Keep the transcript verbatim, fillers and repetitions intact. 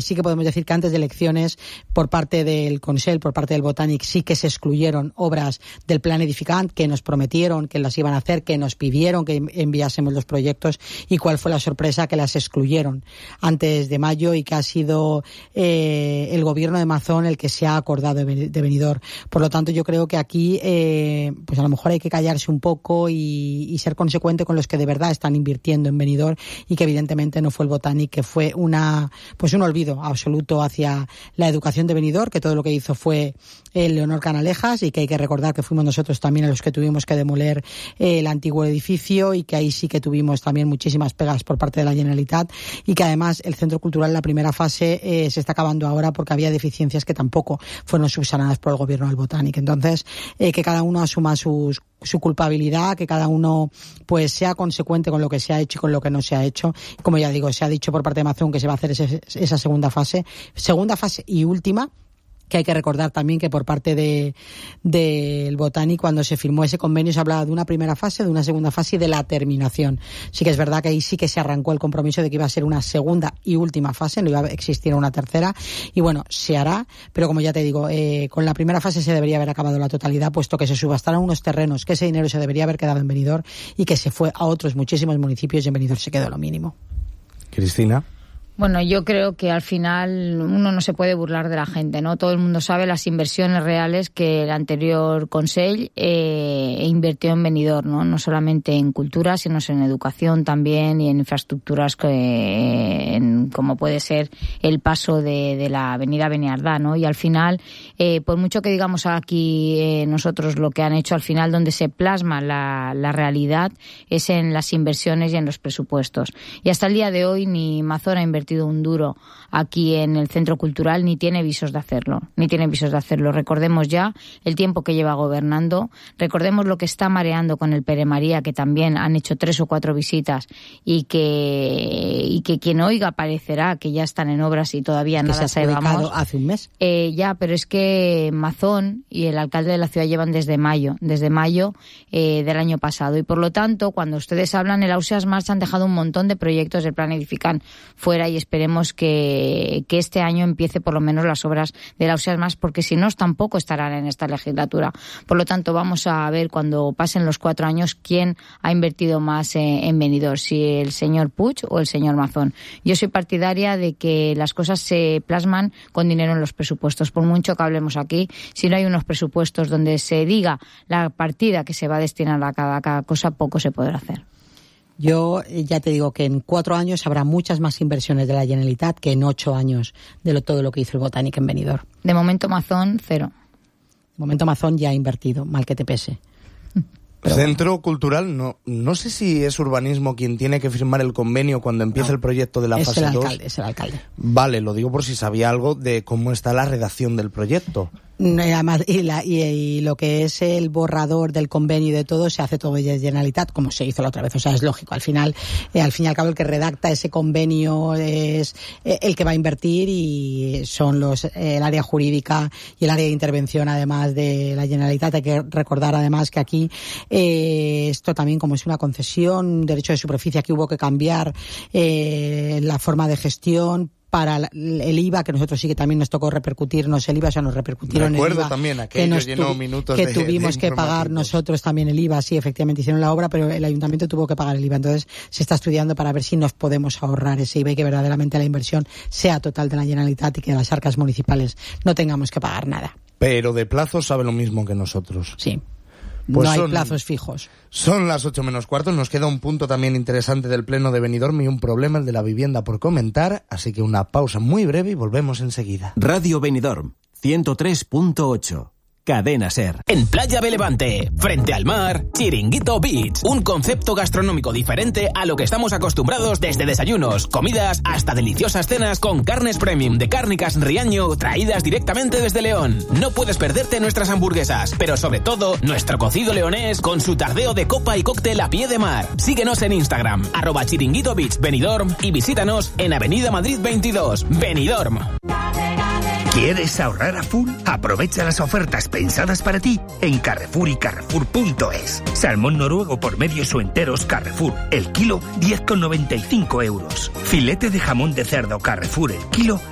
sí que podemos decir que antes de elecciones, por parte del Consell, por parte del Botànic, sí que se excluyeron obras del plan edificant que nos prometieron que las iban a hacer, que nos pidieron que enviásemos los proyectos, y cuál fue la sorpresa, que las excluyeron antes de mayo y que ha sido eh, el gobierno de Mazón el que se ha acordado de, de Benidorm. Por lo tanto, yo creo que aquí eh, pues a lo mejor hay que callarse un poco y, y ser consecuente con los que de verdad están invirtiendo en Benidorm, y que evidentemente no fue el Botànic, que fue una pues un olvido absoluto hacia la educación de Benidorm, que todo lo que hizo fue el Leonor Canalejas, y que hay que recordar que fuimos nosotros también a los que tuvimos que demoler eh, el antiguo edificio, y que ahí sí que tuvimos también muchísimas pegas por parte de la Generalitat, y que además el centro cultural, la primera fase, eh, se está acabando ahora porque había deficiencias que tampoco fueron subsanadas por el gobierno del Botànic. Entonces, eh, que cada uno asuma sus, su culpabilidad, que cada uno pues sea consecuente con lo que se ha hecho y con lo que no se ha hecho. Como ya digo, se ha dicho por parte de Amazon que se va a hacer ese, esa segunda fase, segunda fase y última, que hay que recordar también que por parte de del Botànic, cuando se firmó ese convenio, se hablaba de una primera fase, de una segunda fase y de la terminación. Sí que es verdad que ahí sí que se arrancó el compromiso de que iba a ser una segunda y última fase, no iba a existir una tercera, y bueno, se hará, pero como ya te digo, eh, con la primera fase se debería haber acabado la totalidad, puesto que se subastaron unos terrenos, que ese dinero se debería haber quedado en Benidorm y que se fue a otros muchísimos municipios, y en Benidorm se quedó lo mínimo. Cristina. Bueno, yo creo que al final uno no se puede burlar de la gente, ¿no? Todo el mundo sabe las inversiones reales que el anterior Consell eh, invirtió en Benidorm, ¿no? No solamente en cultura, sino en educación también, y en infraestructuras que, eh, en, como puede ser el paso de, de la avenida Beniardá, ¿no? Y al final, eh, por mucho que digamos aquí eh, nosotros lo que han hecho, al final donde se plasma la, la realidad es en las inversiones y en los presupuestos. Y hasta el día de hoy ni Mazón ha invertido un duro aquí en el centro cultural, ni tiene visos de hacerlo, ni tiene visos de hacerlo. Recordemos ya el tiempo que lleva gobernando, recordemos lo que está mareando con el Pere María, que también han hecho tres o cuatro visitas, y que y que quien oiga parecerá que ya están en obras y todavía nada sabemos. Hace un mes. Eh, ya, pero es que Mazón y el alcalde de la ciudad llevan desde mayo, desde mayo eh, del año pasado, y por lo tanto, cuando ustedes hablan, el Ausiàs March han dejado un montón de proyectos del plan edificant fuera, y esperemos que, que este año empiece por lo menos las obras del Ausiàs March, porque si no, tampoco estarán en esta legislatura. Por lo tanto, vamos a ver cuando pasen los cuatro años quién ha invertido más en, en Benidorm, si el señor Puig o el señor Mazón. Yo soy partidaria de que las cosas se plasman con dinero en los presupuestos. Por mucho que hablemos aquí, si no hay unos presupuestos donde se diga la partida que se va a destinar a cada, a cada cosa, poco se podrá hacer. Yo ya te digo que en cuatro años habrá muchas más inversiones de la Generalitat que en ocho años de lo, todo lo que hizo el Botànic en Benidorm. De momento Mazón, cero. De momento Mazón ya ha invertido, mal que te pese. Pero Centro bueno. Cultural, no no sé si es Urbanismo quien tiene que firmar el convenio cuando empiece no, el proyecto de la es fase el dos. Alcalde, es el alcalde. Vale, lo digo por si sabía algo de cómo está la redacción del proyecto. Además, y, la, y, y lo que es el borrador del convenio y de todo se hace todo de Generalitat, como se hizo la otra vez. O sea, es lógico. Al final, eh, al fin y al cabo, el que redacta ese convenio es eh, el que va a invertir, y son los eh, el área jurídica y el área de intervención, además de la Generalitat. Hay que recordar, además, que aquí eh, esto también, como es una concesión, un derecho de superficie, aquí hubo que cambiar eh, la forma de gestión para el I V A, que nosotros sí que también nos tocó repercutirnos el I V A, o sea, nos repercutieron Recuerdo el I V A. también aquello, que nos llenó tu, minutos que de, tuvimos de que pagar nosotros también el I V A, sí, efectivamente hicieron la obra, pero el ayuntamiento tuvo que pagar el I V A. Entonces se está estudiando para ver si nos podemos ahorrar ese I V A y que verdaderamente la inversión sea total de la Generalitat y que las arcas municipales no tengamos que pagar nada. Pero de plazos sabe lo mismo que nosotros. Sí. Pues no hay son, plazos fijos. Son las ocho menos cuarto, nos queda un punto también interesante del pleno de Benidorm y un problema, el de la vivienda, por comentar, así que una pausa muy breve y volvemos enseguida. Radio Benidorm, ciento tres punto ocho. Cadena Ser. En Playa de Levante, frente al mar, Chiringuito Beach. Un concepto gastronómico diferente a lo que estamos acostumbrados, desde desayunos, comidas, hasta deliciosas cenas con carnes premium de Cárnicas Riaño, traídas directamente desde León. No puedes perderte nuestras hamburguesas, pero sobre todo, nuestro cocido leonés con su tardeo de copa y cóctel a pie de mar. Síguenos en Instagram, arroba Chiringuito Beach Benidorm, y visítanos en Avenida Madrid veintidós, Benidorm. ¿Quieres ahorrar a full? Aprovecha las ofertas pensadas para ti en Carrefour y Carrefour punto es. Salmón noruego por medios o enteros Carrefour, el kilo diez con noventa y cinco euros. Filete de jamón de cerdo Carrefour, el kilo